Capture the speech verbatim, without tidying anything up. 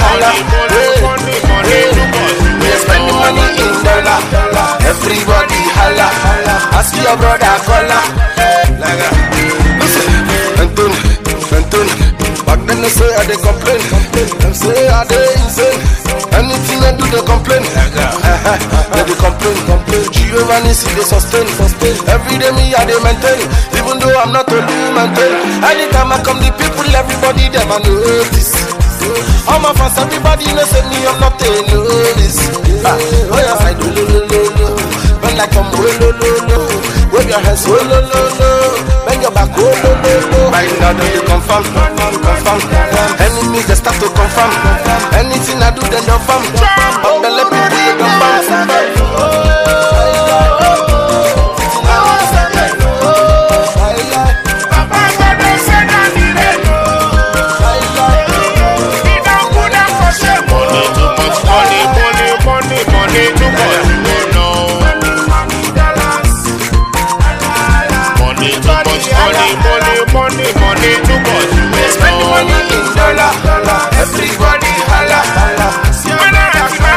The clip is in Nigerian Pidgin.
holla. Money, money, money, We spend the money in dollar. Everybody holla. Ask your brother Kola. Listen, Anton, Anton. Back then they say I dey complain. Them say I dey insane. Anything I do they complain. They dey complain, complain. Giovanni see they sustain, sustain. Every day me I dey maintain. Even though I'm not only maintain. Anytime I come the people, everybody them I notice. All my fans, everybody know say me I'm not a novice. Ah, oh yes I do lo lo lo lo. When I come oh lo lo lo. Wave your hands oh lo lo lo. Bend your back oh lo lo lo. Right now they confirm, confirm. Enemies they start to confirm. Anything I do they don't farm. But belly people they don't farm. Money, money, too much. We spend the money in dollar. Everybody holla.